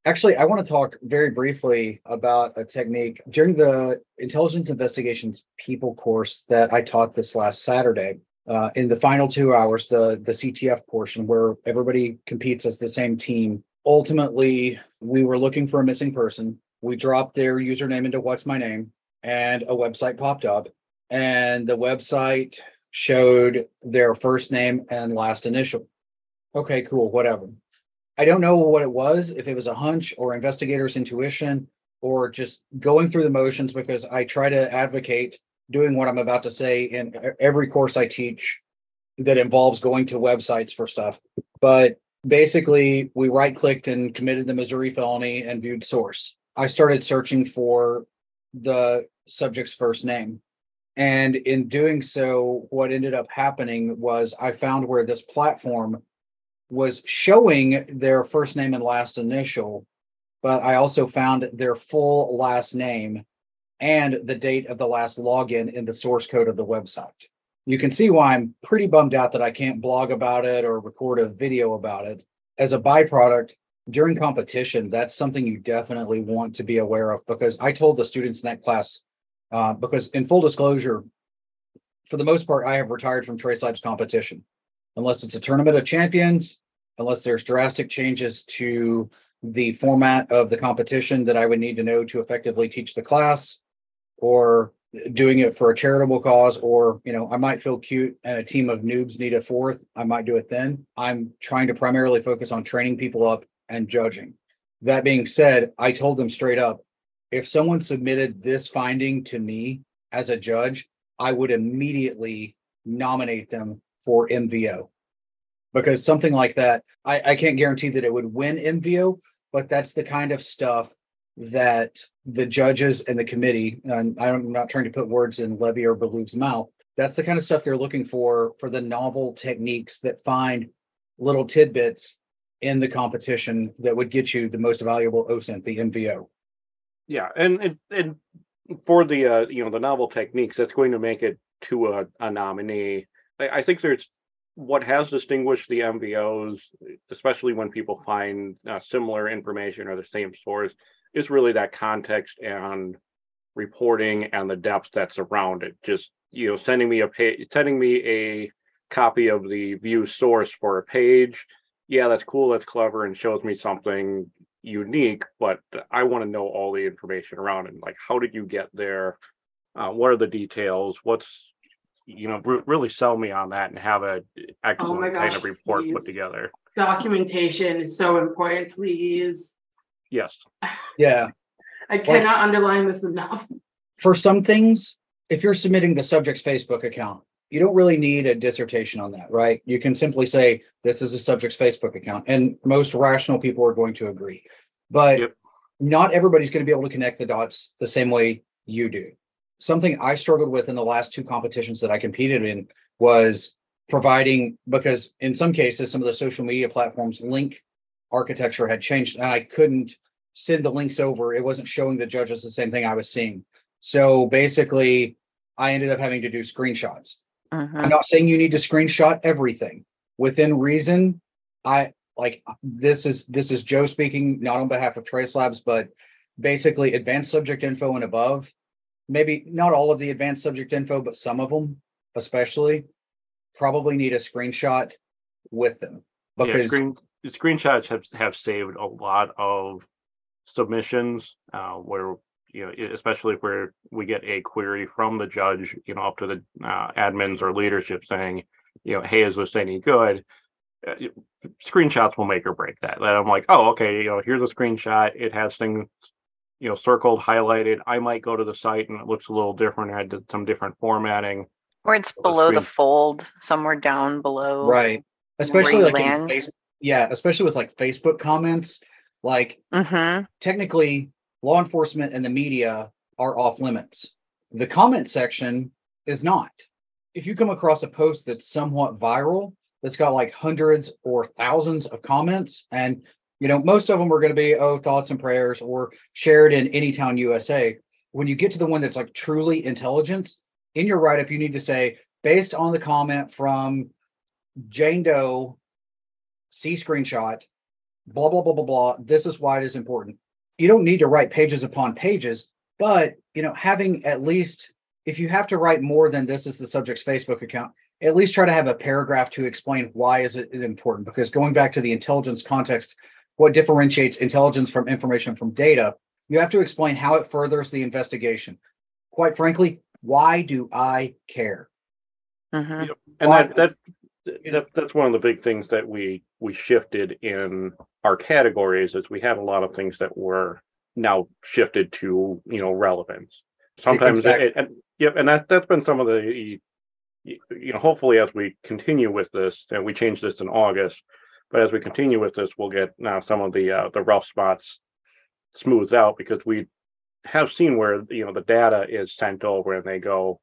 Actually, I want to talk very briefly about a technique during the intelligence investigations people course that I taught this last Saturday. In the final 2 hours, the CTF portion where everybody competes as the same team. Ultimately, we were looking for a missing person. We dropped their username into What's My Name, and a website popped up, and the website showed their first name and last initial. Okay, cool, whatever. I don't know what it was, if it was a hunch or investigator's intuition or just going through the motions, because I try to advocate doing what I'm about to say in every course I teach that involves going to websites for stuff. But basically, we right clicked and committed the Missouri felony and viewed source. I started searching for the subject's first name. And in doing so, what ended up happening was I found where this platform was showing their first name and last initial, but I also found their full last name and the date of the last login in the source code of the website. You can see why I'm pretty bummed out that I can't blog about it or record a video about it. As a byproduct, during competition, that's something you definitely want to be aware of, because I told the students in that class, because in full disclosure, for the most part, I have retired from Trace Labs competition. Unless it's a tournament of champions, unless there's drastic changes to the format of the competition that I would need to know to effectively teach the class, or doing it for a charitable cause, or, I might feel cute and a team of noobs need a fourth, I might do it then. I'm trying to primarily focus on training people up and judging. That being said, I told them straight up, if someone submitted this finding to me as a judge, I would immediately nominate them for MVO, because something like that, I can't guarantee that it would win MVO, but that's the kind of stuff that the judges and the committee, and I'm not trying to put words in Levy or Ballou's mouth, that's the kind of stuff they're looking for the novel techniques that find little tidbits in the competition that would get you the most valuable OSINT, the MVO. Yeah, and for the the novel techniques, that's going to make it to a nominee. I think there's what has distinguished the MVOs, especially when people find similar information or the same source, is really that context and reporting and the depth that's around it. Just sending me a copy of the view source for a page. Yeah, that's cool, that's clever, and shows me something unique. But I want to know all the information around it. Like, how did you get there? What are the details? What's really sell me on that and have a excellent kind of report put together. Documentation is so important, please. Yes. Yeah. I cannot underline this enough. For some things, if you're submitting the subject's Facebook account, you don't really need a dissertation on that, right? You can simply say, this is a subject's Facebook account. And most rational people are going to agree. But not everybody's going to be able to connect the dots the same way you do. Something I struggled with in the last two competitions that I competed in was providing, because in some cases, some of the social media platforms link architecture had changed and I couldn't send the links over. It wasn't showing the judges the same thing I was seeing. So basically, I ended up having to do screenshots. I'm not saying you need to screenshot everything. Within reason, this is Joe speaking, not on behalf of Trace Labs, but basically advanced subject info and above. Maybe not all of the advanced subject info, but some of them, especially, probably need a screenshot with them. Because screenshots have saved a lot of submissions where, especially where we get a query from the judge, up to the admins or leadership saying, hey, is this any good? Screenshots will make or break that. And I'm like, oh, okay, here's a screenshot. It has things circled, highlighted. I might go to the site and it looks a little different. I did some different formatting. Or it's below the fold, somewhere down below. Right. Especially especially with like Facebook comments. Like technically law enforcement and the media are off limits. The comment section is not. If you come across a post that's somewhat viral, that's got like hundreds or thousands of comments, and most of them are going to be, thoughts and prayers or shared in Anytown, USA. When you get to the one that's like truly intelligence, in your write-up, you need to say, based on the comment from Jane Doe, see screenshot, blah, blah, blah, blah, blah. This is why it is important. You don't need to write pages upon pages, but, having at least, if you have to write more than this is the subject's Facebook account, at least try to have a paragraph to explain why is it important. Because going back to the intelligence context, what differentiates intelligence from information from data, you have to explain how it furthers the investigation. Quite frankly, why do I care? Mhm. Yep. And Why- that's one of the big things that we shifted in our categories, is we had a lot of things that were now shifted to relevance. Sometimes Exactly. and that's been some of the hopefully as we continue with this, and we changed this in August, but as we continue with this, we'll get now some of the rough spots smoothed out, because we have seen where the data is sent over and they go,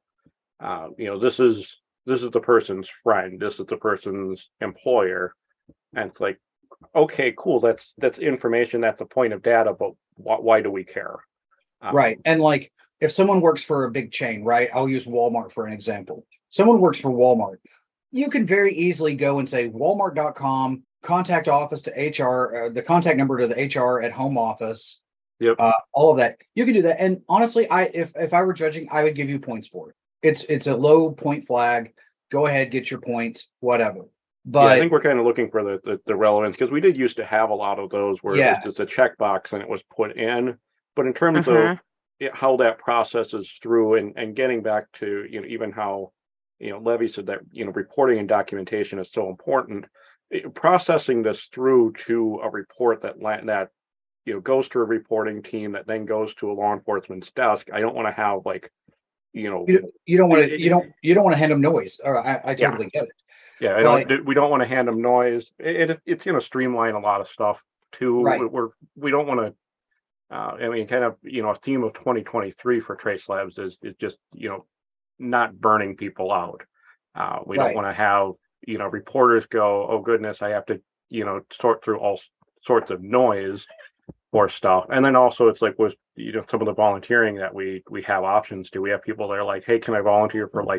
this is the person's friend, this is the person's employer, and it's like, okay, cool, that's information, that's a point of data, but why do we care? Right. And like, if someone works for a big chain, right? I'll use Walmart for an example. Someone works for Walmart. You can very easily go and say walmart.com, contact office to HR, the contact number to the HR at home office. Yep. All of that. You can do that. And honestly, if I were judging, I would give you points for it. It's a low point flag. Go ahead, get your points, whatever. But yeah, I think we're kind of looking for the relevance, because we did used to have a lot of those where it was just a checkbox and it was put in. But in terms of how that process is through, and getting back to even how Levy said that reporting and documentation is so important. Processing this through to a report that goes to a reporting team that then goes to a law enforcement's desk. I don't want to have you don't want to hand them noise. Or I totally get it. Yeah, we don't want to hand them noise. It's going to streamline a lot of stuff too. Right. We don't want to. Kind of a theme of 2023 for Trace Labs is just not burning people out. We don't want to have reporters go, oh goodness, I have to sort through all sorts of noise for stuff. And then also it's like with some of the volunteering that we have options to. We have people that are like, hey, can I volunteer for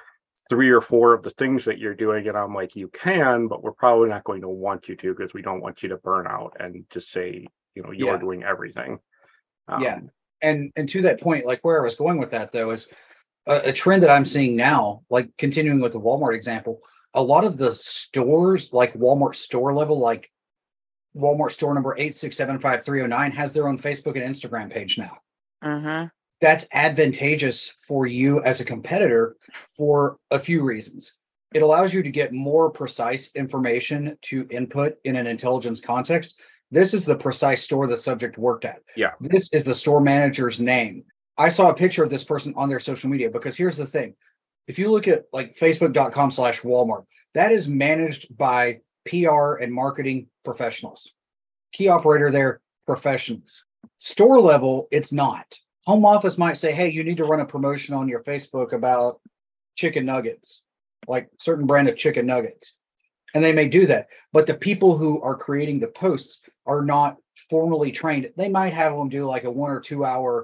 3 or 4 of the things that you're doing? And I'm like, you can, but we're probably not going to want you to, because we don't want you to burn out and just say you're doing everything. And to that point, like where I was going with that though is a trend that I'm seeing now, like continuing with the Walmart example, a lot of the stores, like Walmart store level, like Walmart store number 8675309, has their own Facebook and Instagram page now. That's advantageous for you as a competitor for a few reasons. It allows you to get more precise information to input in an intelligence context. This is the precise store the subject worked at. Yeah. This is the store manager's name. I saw a picture of this person on their social media, because here's the thing. If you look at facebook.com/Walmart, that is managed by PR and marketing professionals. Key operator there, professionals. Store level, it's not. Home office might say, hey, you need to run a promotion on your Facebook about chicken nuggets, like certain brand of chicken nuggets. And they may do that. But the people who are creating the posts are not formally trained. They might have them do like a 1 or 2 hour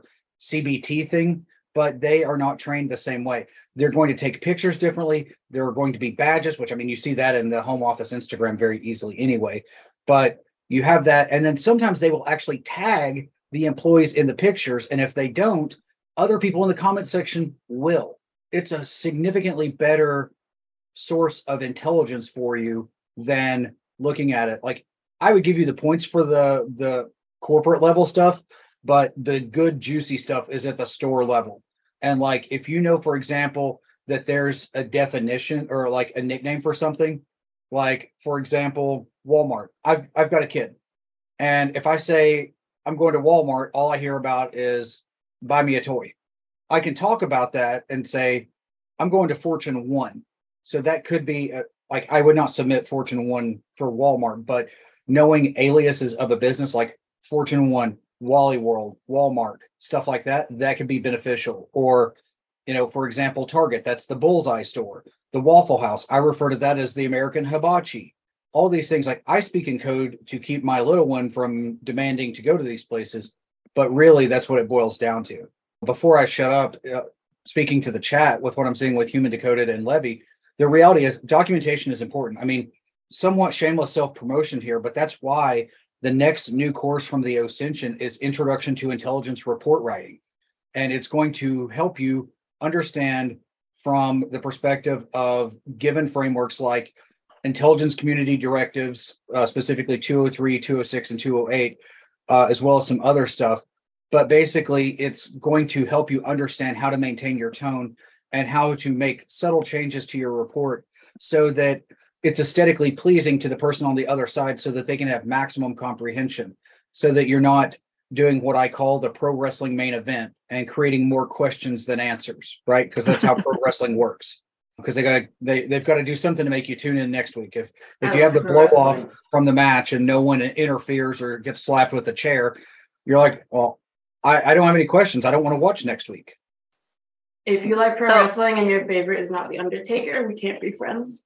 CBT thing, but they are not trained the same way. They're going to take pictures differently. There are going to be badges, which you see that in the home office Instagram very easily anyway. But you have that. And then sometimes they will actually tag the employees in the pictures. And if they don't, other people in the comment section will. It's a significantly better source of intelligence for you than looking at it. Like, I would give you the points for the corporate level stuff, but the good juicy stuff is at the store level. And like, if for example, that there's a definition or like a nickname for something, like for example, Walmart. I've got a kid, and if I say I'm going to Walmart, all I hear about is buy me a toy. I can talk about that and say I'm going to Fortune 1. So that could be I would not submit Fortune 1 for Walmart, but knowing aliases of a business like Fortune 1, Wally World, Walmart, stuff like that, that could be beneficial. Or, for example, Target, that's the Bullseye store. The Waffle House, I refer to that as the American Hibachi. All these things, like I speak in code to keep my little one from demanding to go to these places, but really that's what it boils down to. Before I shut up, speaking to the chat with what I'm seeing with Human Decoded and Levy, the reality is documentation is important. I mean, somewhat shameless self-promotion here, but that's why The next new course from the Ascension is Introduction to Intelligence Report Writing. And it's going to help you understand from the perspective of given frameworks like intelligence community directives, specifically 203, 206, and 208, as well as some other stuff. But basically, it's going to help you understand how to maintain your tone and how to make subtle changes to your report so that it's aesthetically pleasing to the person on the other side so that they can have maximum comprehension, so that you're not doing what I call the pro wrestling main event and creating more questions than answers, right? Because that's how pro wrestling works. Because they've got to do something to make you tune in next week. If you have the blow off from the match and no one interferes or gets slapped with a chair, you're like, well, I don't have any questions. I don't want to watch next week. If you like pro wrestling and your favorite is not The Undertaker, we can't be friends.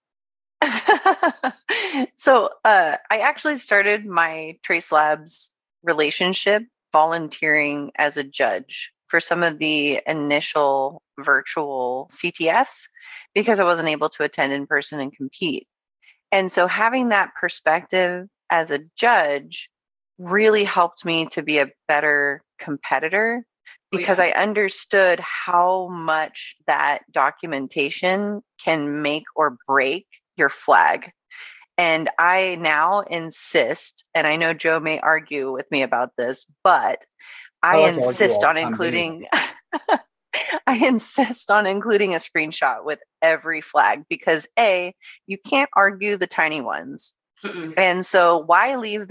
So I actually started my Trace Labs relationship volunteering as a judge for some of the initial virtual CTFs because I wasn't able to attend in person and compete. And so having that perspective as a judge really helped me to be a better competitor because I understood how much that documentation can make or break your flag. And I now insist, and I know Joe may argue with me about this, but I insist on including I insist on including a screenshot with every flag because A, you can't argue the tiny ones. Mm-mm. And so why leave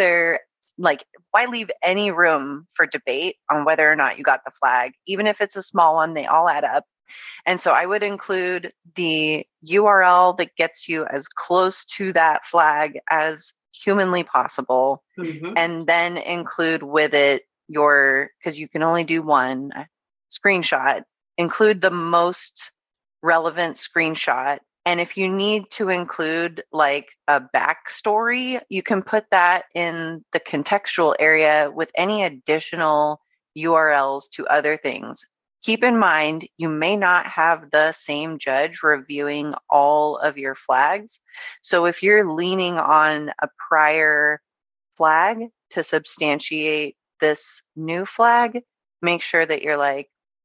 any room for debate on whether or not you got the flag, even if it's a small one, they all add up. And so I would include the URL that gets you as close to that flag as humanly possible. Mm-hmm. And then include with it because you can only do one screenshot, include the most relevant screenshot. And if you need to include like a backstory, you can put that in the contextual area with any additional URLs to other things. Keep in mind, you may not have the same judge reviewing all of your flags. So if you're leaning on a prior flag to substantiate this new flag, make sure that you're like,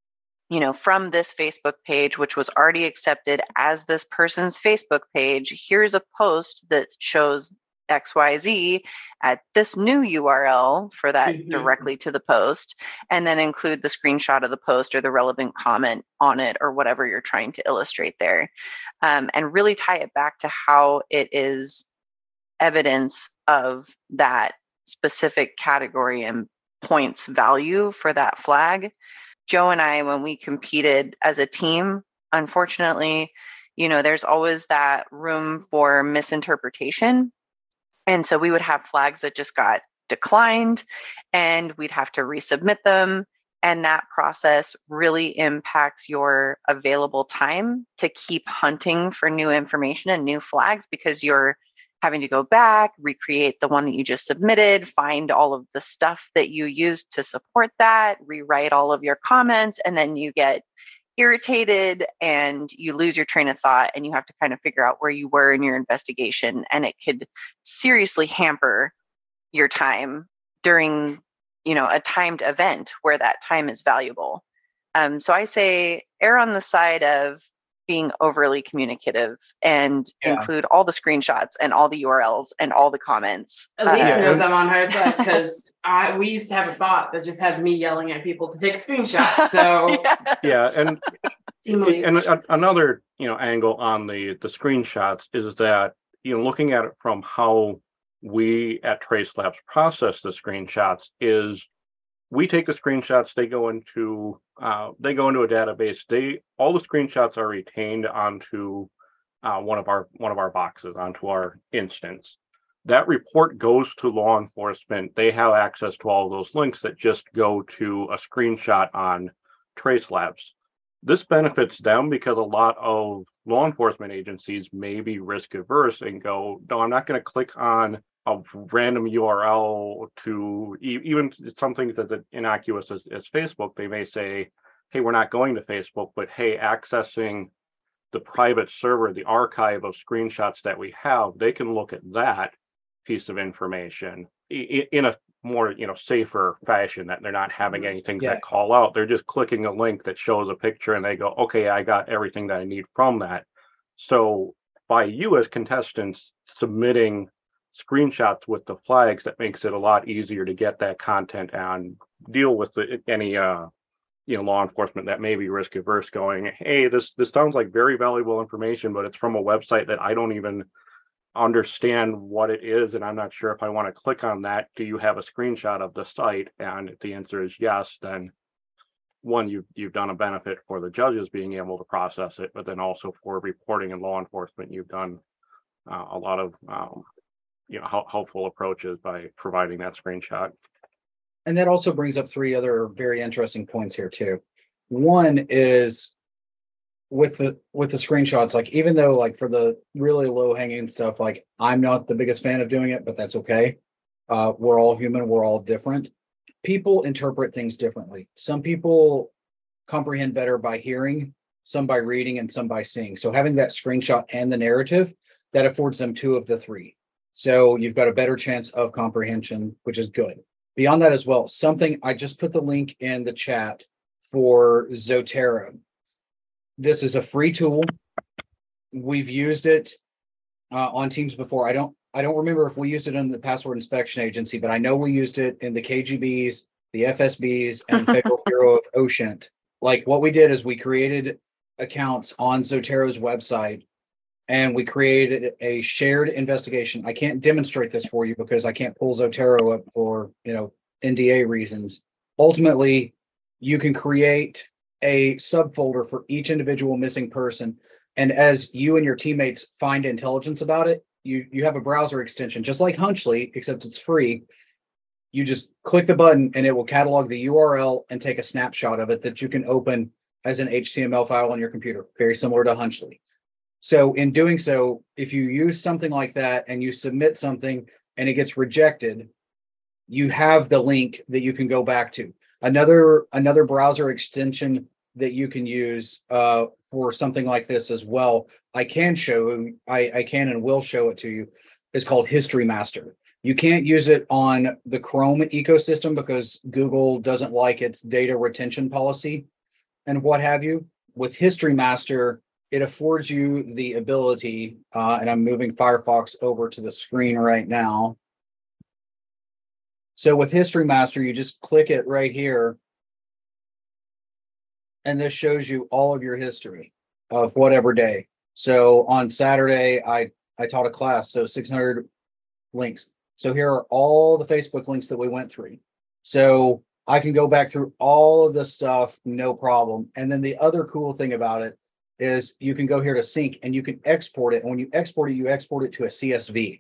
from this Facebook page, which was already accepted as this person's Facebook page, here's a post that shows XYZ at this new URL for that directly to the post, and then include the screenshot of the post or the relevant comment on it or whatever you're trying to illustrate there. And really tie it back to how it is evidence of that specific category and points value for that flag. Joe and I, when we competed as a team, unfortunately, there's always that room for misinterpretation. And so we would have flags that just got declined and we'd have to resubmit them. And that process really impacts your available time to keep hunting for new information and new flags because you're having to go back, recreate the one that you just submitted, find all of the stuff that you used to support that, rewrite all of your comments, and then you get irritated and you lose your train of thought and you have to kind of figure out where you were in your investigation. And it could seriously hamper your time during, a timed event where that time is valuable. So I say err on the side of being overly communicative and include all the screenshots and all the URLs and all the comments. Alina knows I'm on her side because we used to have a bot that just had me yelling at people to take screenshots. So and another angle on the screenshots is that looking at it from how we at Trace Labs process the screenshots is we take the screenshots, they go into a database. All the screenshots are retained onto one of our boxes, onto our instance. That report goes to law enforcement. They have access to all of those links that just go to a screenshot on Trace Labs. This benefits them because a lot of law enforcement agencies may be risk averse and go, no, I'm not going to click on a random URL to even something that's innocuous as Facebook. They may say, hey, we're not going to Facebook, but hey, accessing the private server, the archive of screenshots that we have, they can look at that piece of information in a more, safer fashion, that they're not having any things Yeah. that call out. They're just clicking a link that shows a picture and they go, okay, I got everything that I need from that. So by you as contestants submitting screenshots with the flags, that makes it a lot easier to get that content and deal with any law enforcement that may be risk averse, going, hey, this sounds like very valuable information, but it's from a website that I don't even understand what it is, and I'm not sure if I want to click on that. Do you have a screenshot of the site? And if the answer is yes, then one, you've done a benefit for the judges being able to process it, but then also for reporting and law enforcement, you've done a lot of helpful approaches by providing that screenshot. And that also brings up three other very interesting points here too. One is with the screenshots, like even though like for the really low hanging stuff, like I'm not the biggest fan of doing it, but that's okay. We're all human, we're all different. People interpret things differently. Some people comprehend better by hearing, some by reading, and some by seeing. So having that screenshot and the narrative, that affords them two of the three. So you've got a better chance of comprehension, which is good. Beyond that as well, something I just put the link in the chat for Zotero. This is a free tool. We've used it on teams before. I don't remember if we used it in the Password Inspection Agency, but I know we used it in the KGBs, the FSBs, and Federal Bureau of OSHA. Like what we did is we created accounts on Zotero's website, and we created a shared investigation. I can't demonstrate this for you because I can't pull Zotero up for NDA reasons. Ultimately, you can create a subfolder for each individual missing person, and as you and your teammates find intelligence about it, you have a browser extension just like Hunchly, except it's free. You just click the button and it will catalog the URL and take a snapshot of it that you can open as an HTML file on your computer, very similar to Hunchly. So in doing so, if you use something like that and you submit something and it gets rejected, you have the link that you can go back to. Another browser extension that you can use for something like this as well, I can and will show it to you, is called History Master. You can't use it on the Chrome ecosystem because Google doesn't like its data retention policy and what have you. With History Master, it affords you the ability, and I'm moving Firefox over to the screen right now. So with History Master, you just click it right here, and this shows you all of your history of whatever day. So on Saturday, I taught a class, so 600 links. So here are all the Facebook links that we went through. So I can go back through all of this stuff, no problem. And then the other cool thing about it is you can go here to sync and you can export it. And when you export it to a CSV.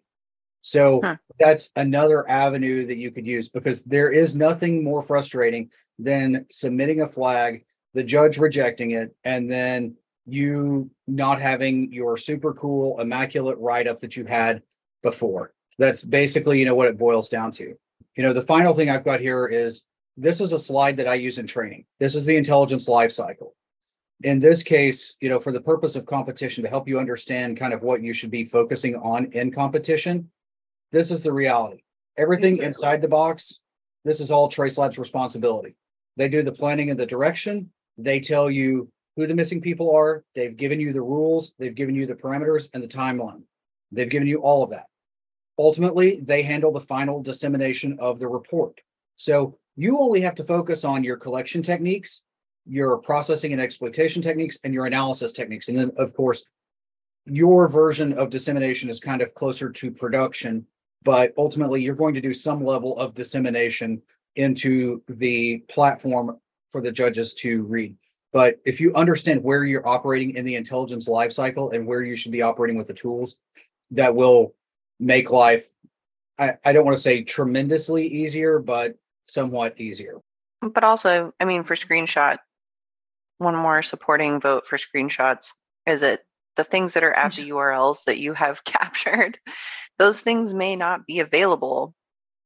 So that's another avenue that you could use, because there is nothing more frustrating than submitting a flag, the judge rejecting it, and then you not having your super cool, immaculate write-up that you had before. That's basically, what it boils down to. The final thing I've got here is, this is a slide that I use in training. This is the intelligence life cycle. In this case, for the purpose of competition, to help you understand kind of what you should be focusing on in competition, this is the reality. Everything inside the box, this is all TraceLab's responsibility. They do the planning and the direction. They tell you who the missing people are. They've given you the rules. They've given you the parameters and the timeline. They've given you all of that. Ultimately, they handle the final dissemination of the report. So you only have to focus on your collection techniques, your processing and exploitation techniques, and your analysis techniques. And then, of course, your version of dissemination is kind of closer to production, but ultimately you're going to do some level of dissemination into the platform for the judges to read. But if you understand where you're operating in the intelligence lifecycle and where you should be operating with the tools, that will make life, I don't want to say tremendously easier, but somewhat easier. But also, for screenshot, one more supporting vote for screenshots is that the things that are at the URLs that you have captured, those things may not be available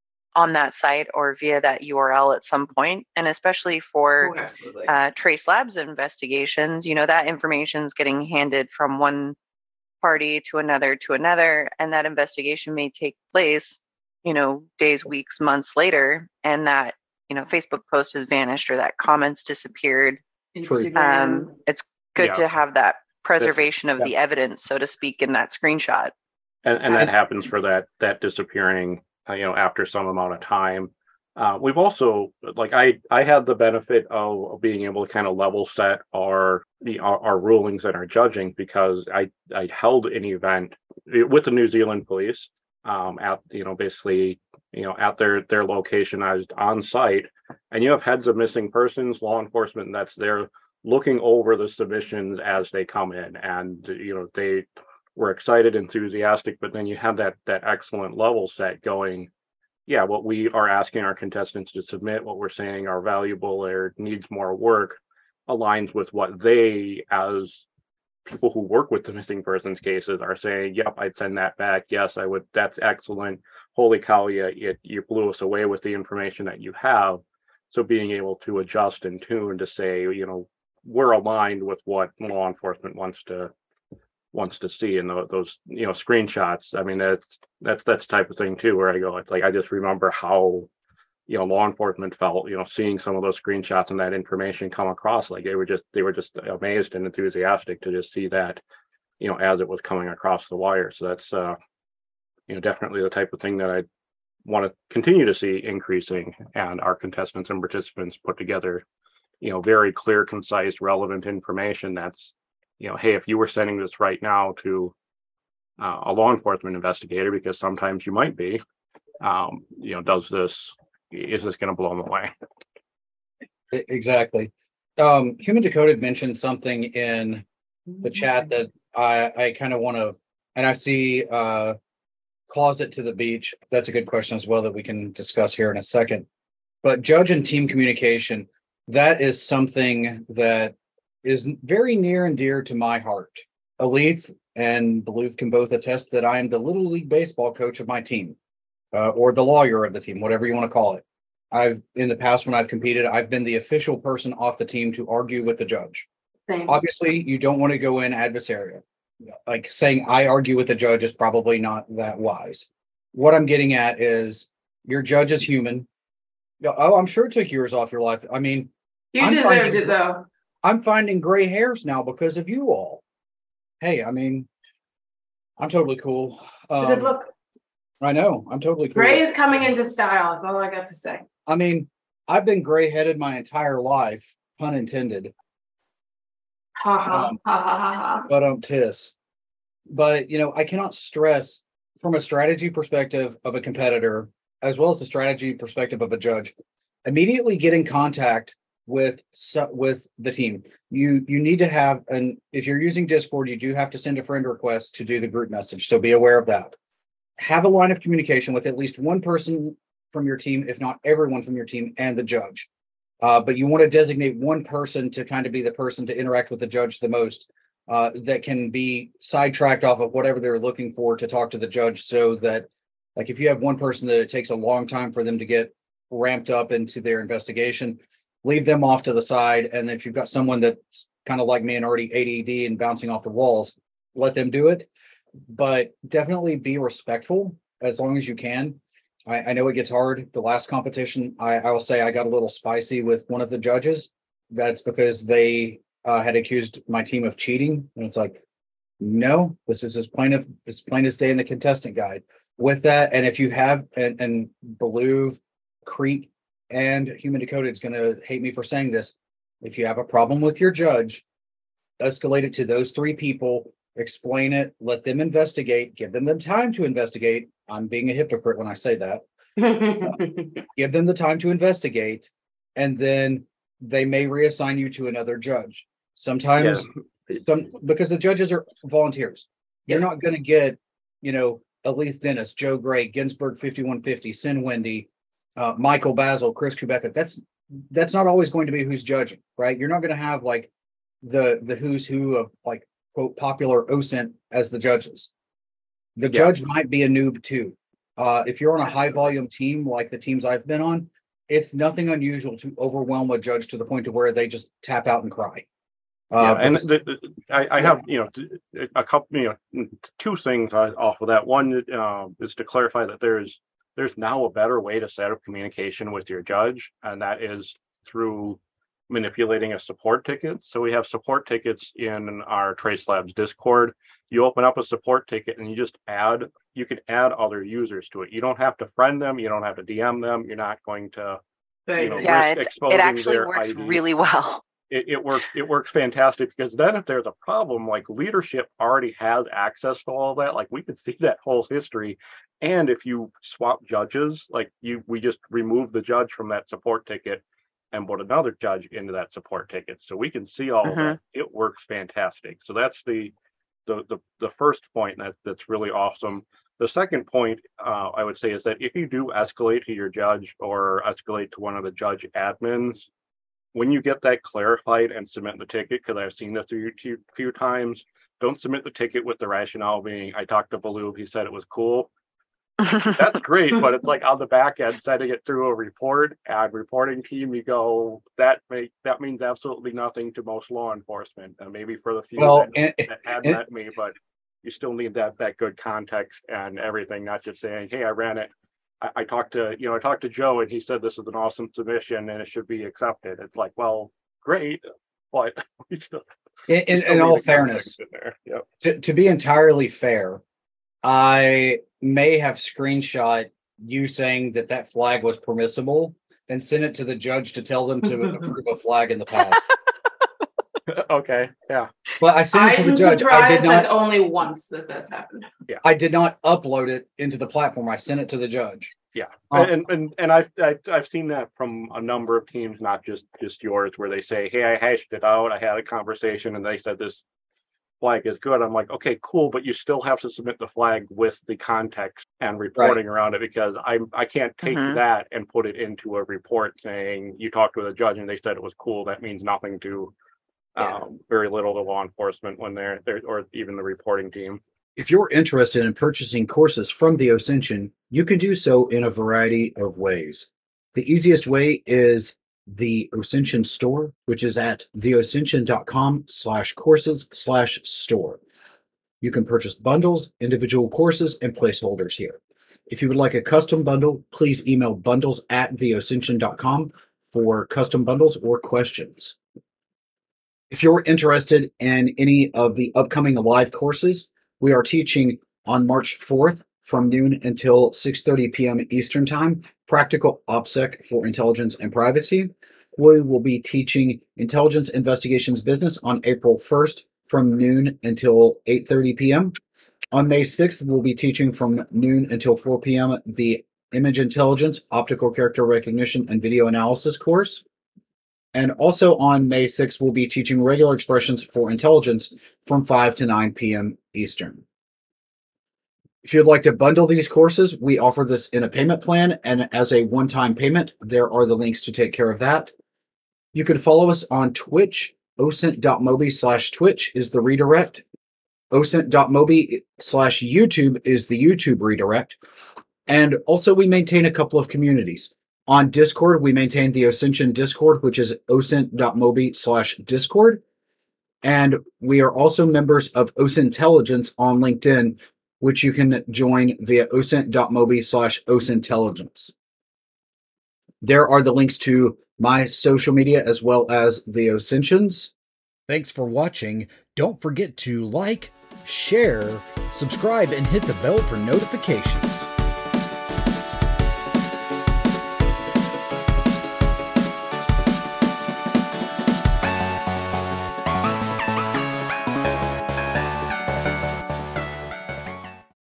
on that site or via that URL at some point. And especially for TraceLab's investigations, that information is getting handed from one party to another, and that investigation may take place days, weeks, months later, and that, Facebook post has vanished or that comments disappeared. Instagram. It's good Yeah. to have that preservation of Yeah. the evidence, so to speak, in that screenshot. And that happens for that disappearing, after some amount of time. We've also, like, I had the benefit of being able to kind of level set our rulings and our judging, because I held an event with the New Zealand police at basically at their location. I was on site, and you have heads of missing persons, law enforcement that's there looking over the submissions as they come in, and they were excited, enthusiastic, but then you have that excellent level set going. Yeah, what we are asking our contestants to submit, what we're saying are valuable or needs more work, aligns with what they, as people who work with the missing persons cases, are saying. Yep, I'd send that back. Yes, I would. That's excellent. Holy cow, you blew us away with the information that you have. So being able to adjust and tune to say, we're aligned with what law enforcement wants to see in those screenshots. I mean, that's the type of thing too, where I go, it's like, I just remember how law enforcement felt seeing some of those screenshots and that information come across. Like they were just amazed and enthusiastic to just see that as it was coming across the wire. So that's definitely the type of thing that I want to continue to see increasing, and our contestants and participants put together very clear, concise, relevant information that's hey, if you were sending this right now to a law enforcement investigator, because sometimes you might be, is this going to blow them away? Exactly. Human Decoded mentioned something in the chat that I kind of want to, and I see Closet to the Beach. That's a good question as well that we can discuss here in a second. But judge and team communication, that is something that is very near and dear to my heart. Aleth and Bluth can both attest that I am the Little League Baseball coach of my team, or the lawyer of the team, whatever you want to call it. In the past, when I've competed, I've been the official person off the team to argue with the judge. Same. Obviously, you don't want to go in adversarial. Like saying I argue with the judge is probably not that wise. What I'm getting at is your judge is human. Oh, I'm sure it took years off your life. I mean, You deserved it though. I'm finding gray hairs now because of you all. Hey, I mean, I'm totally cool. Good look. I know, I'm totally cool. Gray is coming into style. That's all I got to say. I mean, I've been gray-headed my entire life, pun intended. Ha ha ha ha ha. But tis. But I cannot stress from a strategy perspective of a competitor, as well as the strategy perspective of a judge, immediately get in contact with the team. You need to have, and if you're using Discord, you do have to send a friend request to do the group message. So be aware of that. Have a line of communication with at least one person from your team, if not everyone from your team, and the judge. But you want to designate one person to kind of be the person to interact with the judge the most, that can be sidetracked off of whatever they're looking for to talk to the judge, so that, like, if you have one person that it takes a long time for them to get ramped up into their investigation, leave them off to the side. And if you've got someone that's kind of like me and already ADD and bouncing off the walls, let them do it. But definitely be respectful as long as you can. I know it gets hard. The last competition, I will say I got a little spicy with one of the judges. That's because they had accused my team of cheating. And it's like, no, this is as plain as day in the contestant guide. With that, and if you have, and Beluve, Crete, and Human Decoded is going to hate me for saying this, if you have a problem with your judge, escalate it to those three people, explain it, let them investigate, give them the time to investigate. I'm being a hypocrite when I say that. Give them the time to investigate, and then they may reassign you to another judge. Sometimes, because the judges are volunteers. You're not going to get, Aleth Dennis, Joe Gray, Ginsburg 5150, Sin Wendy, Michael Basil, Chris Kubeka. That's not always going to be who's judging, right? You're not going to have like the who's who of like quote popular OSINT as the judges. The judge might be a noob too. If you're on a high volume team like the teams I've been on, it's nothing unusual to overwhelm a judge to the point of where they just tap out and cry. I have a couple two things off of that. One is to clarify that there's there's now a better way to set up communication with your judge, and that is through manipulating a support ticket. So we have support tickets in our Trace Labs Discord. You open up a support ticket and you can add other users to it. You don't have to friend them. You don't have to DM them. You're not going to, yeah, risk it exposing actually their works ID. really well. It works fantastic, because then if there's a problem, like, leadership already has access to all that. Like, we could see that whole history. And if you swap judges, like we just remove the judge from that support ticket and put another judge into that support ticket. So we can see all of that. It works fantastic. So that's the first point that's really awesome. The second point, I would say, is that if you do escalate to your judge or escalate to one of the judge admins, when you get that clarified and submit the ticket, because I've seen this a few times, don't submit the ticket with the rationale being, I talked to Baloo, he said it was cool. That's great, but it's like on the back end, sending it through a reporting team, you go, that means absolutely nothing to most law enforcement, and maybe for the few that had met me, but you still need that good context and everything, not just saying, hey, I ran it. I talked to Joe and he said this is an awesome submission and it should be accepted. It's like, well, great, but we still, in all fairness, to be entirely fair, I may have screenshot you saying that flag was permissible and sent it to the judge to tell them to approve a flag in the past. Okay, yeah. But I sent it to the judge. I did not. That's only once that's happened. Yeah, I did not upload it into the platform. I sent it to the judge. Yeah, and I've seen that from a number of teams, not just yours, where they say, hey, I hashed it out. I had a conversation, and they said this flag is good. I'm like, okay, cool, but you still have to submit the flag with the context and reporting around it, because I can't take that and put it into a report saying you talked with a judge and they said it was cool. That means nothing to very little to law enforcement when they're or even the reporting team. If you're interested in purchasing courses from the Ascension, you can do so in a variety of ways. The easiest way is the Ascension store, which is at theascension.com/courses/store. You can purchase bundles, individual courses, and placeholders here. If you would like a custom bundle, please email bundles@theascension.com for custom bundles or questions. If you're interested in any of the upcoming live courses, we are teaching on March 4th from noon until 6:30 p.m. Eastern Time, Practical OPSEC for Intelligence and Privacy. We will be teaching Intelligence Investigations Business on April 1st from noon until 8:30 p.m. On May 6th, we'll be teaching from noon until 4 p.m. the Image Intelligence, Optical Character Recognition, and Video Analysis course. And also on May 6th, we'll be teaching regular expressions for intelligence from 5 to 9 p.m. Eastern. If you'd like to bundle these courses, we offer this in a payment plan and as a one-time payment. There are the links to take care of that. You can follow us on Twitch. osint.mobi/Twitch is the redirect. osint.mobi/YouTube is the YouTube redirect. And also we maintain a couple of communities. On Discord, we maintain the Ascension Discord, which is osint.mobi/Discord. And we are also members of Osintelligence on LinkedIn, which you can join via osint.mobi/Osintelligence. There are the links to my social media as well as the Ascension's. Thanks for watching. Don't forget to like, share, subscribe, and hit the bell for notifications.